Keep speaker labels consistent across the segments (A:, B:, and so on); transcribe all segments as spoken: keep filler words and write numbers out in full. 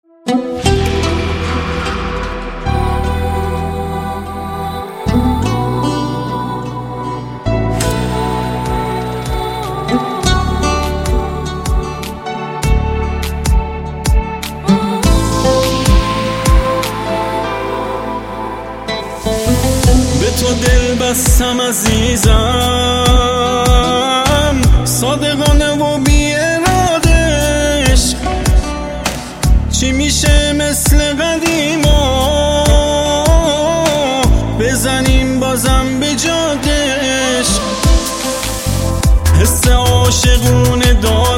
A: تو دل بستم عزیزم، صادقانه و بی ارادش. چی میشه مثل قدیما بزنیم بازم به جادش؟ حس عاشقونه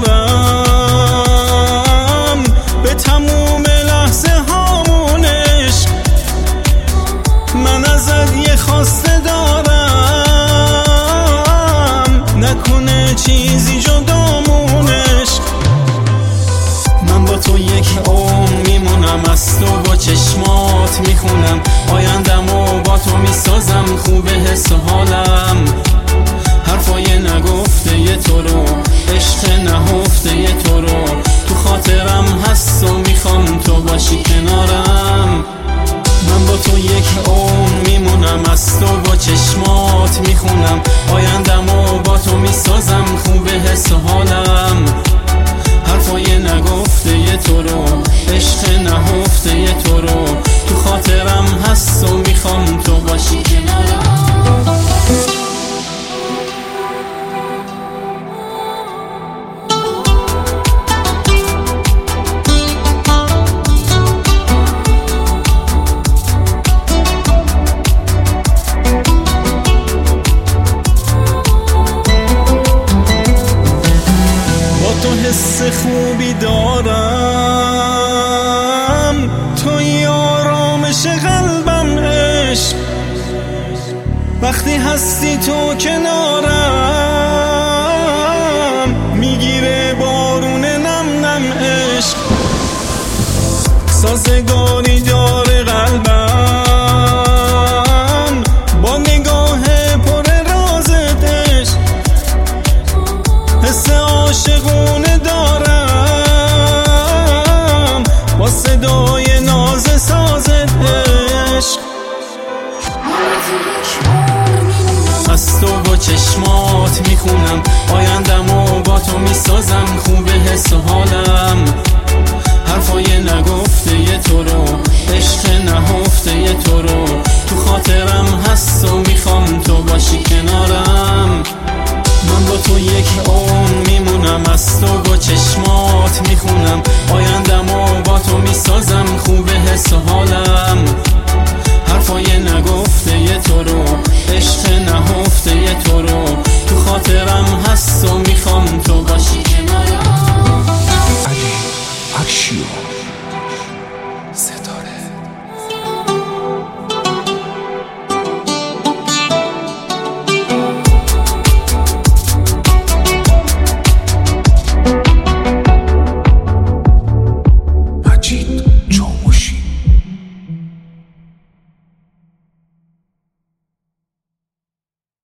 A: دارم به تموم لحظه هامونش. من ازت یه خواسته دارم، نکنه چیزی جدامونش. من با تو یک عمر میمونم، از تو با چشمات میخونم، آیندمو با تو میسازم، خوبه حس و حالم. حرفای نگفته ی تو رو، عشق نهفته ی تو رو، تو خاطرم هست و میخوام تو باشی کنارم. من با تو یک عمر میمونم، از تو با چشمات میخونم، آیندمو با تو میسازم، خوبه حس و حالم. حرفای نگفته ی تو رو، عشق نهفته ی تو رو، تو خاطرم هست و میخوام تو باشی کنارم. حس خوبی دارم، توی آرامش قلبم عشق. وقتی هستی تو کنارم، میگیره بارون نم نم عشق. سازگاری داره قلبم با نگاه پر رازت عشق. حس عاشقونه دارم با صدای ناز سازت عشق. از تو با چشمات میخونم، آیندمو با تو میسازم، خوبه حس و حالم. حرفای نگفته ی تو رو، عشق نهفته ی تو رو، تو خاطرم هست و میخوام تو باشی کنارم. من با تو یک عمر میمونم، از تو با چشمات میخونم، آیندمو با تو میسازم، خوبه حس و حالم. حرفای نگفته ی تو رو، عشق نهفته ی